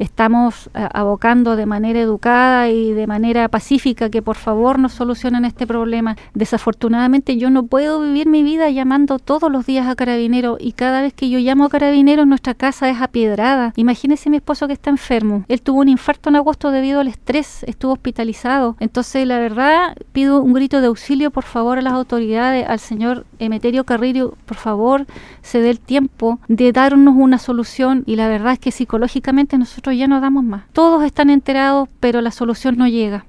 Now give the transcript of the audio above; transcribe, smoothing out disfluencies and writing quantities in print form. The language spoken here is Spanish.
estamos abocando de manera educada y de manera pacífica que por favor nos solucionen este problema. Desafortunadamente yo no puedo vivir mi vida llamando todos los días a Carabineros, y cada vez que yo llamo a Carabineros nuestra casa es apiedrada. Imagínese mi esposo que está enfermo. Él tuvo un infarto en agosto debido al estrés, estuvo hospitalizado. Entonces la verdad pido un grito de auxilio por favor a las autoridades, al señor Emeterio Carrillo, por favor se dé el tiempo de darnos una solución, y la verdad es que psicológicamente nosotros ya no damos más. Todos están enterados, pero la solución no llega.